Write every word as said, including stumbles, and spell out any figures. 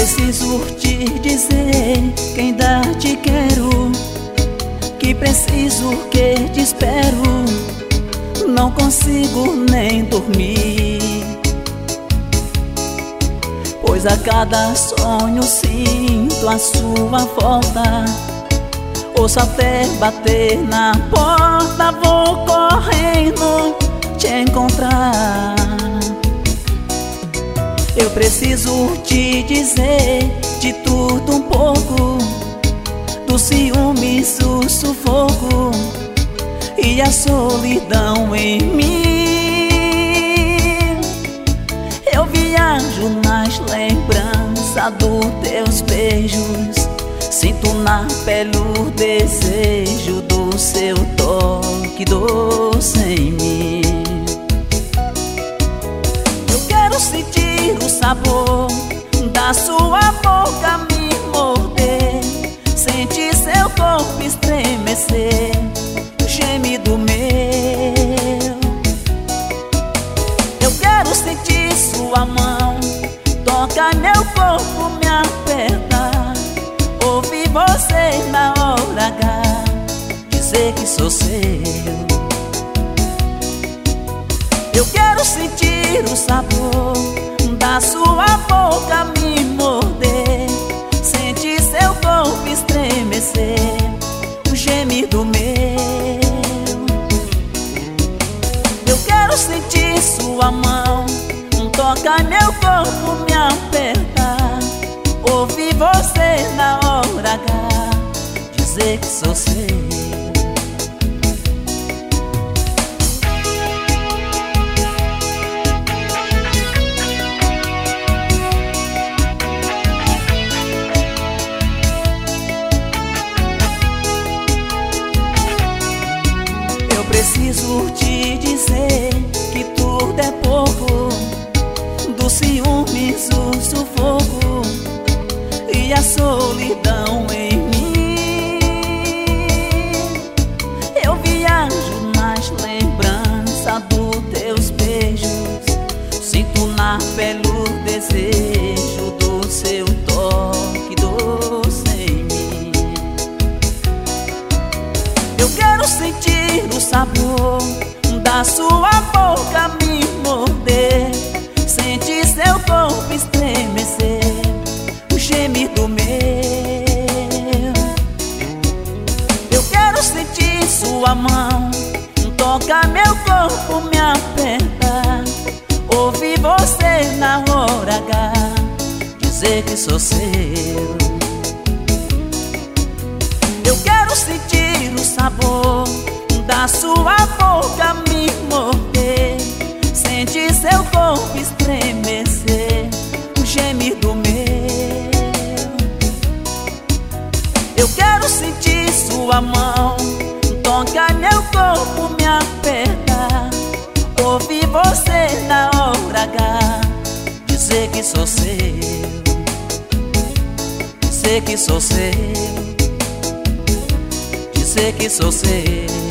preciso te dizer que ainda te quero, que preciso que te espero. Não consigo nem dormir, pois a cada sonho sinto a sua volta. Ouço até bater na porta, vou correndo te encontrar. Eu preciso te dizer de tudo um pouco, do ciúmes, o sufoco e a solidão em mim. Eu viajo nas lembranças dos teus beijos, sinto na pele o desejo do seu toque doce em mim. Eu quero sentir o sabor da sua boca me morder, sentir seu corpo estremecer, o gemido meu. Eu quero sentir sua mão tocar meu corpo, me apertar, ouvir você na hora H dizer que sou seu. Eu quero sentir o sabor da sua boca me morder, sentir seu corpo estremecer, o gemido meu. Eu quero sentir sua mão tocar meu corpo, me apertar, ouvir você na hora H dizer que sou seu. Eu preciso te dizer que tudo é pouco, do ciúmes, o sufoco e a solidão em mim. Eu viajo nas lembranças dos teus beijos, sinto na pele o desejo do seu toque doce em mim. Eu quero sentir o sabor da sua boca me morder, sentir seu corpo estremecer, o gemido meu. Eu quero sentir sua mão tocar meu corpo, me apertar, ouvir você na hora H dizer que sou seu. Eu quero sentir o sabor da sua boca me morder, sentir seu corpo estremecer, o gemido meu. Eu quero sentir sua mão tocar meu corpo, me apertar, ouvir você na hora H dizer que sou seu, dizer que sou seu, dizer que sou seu.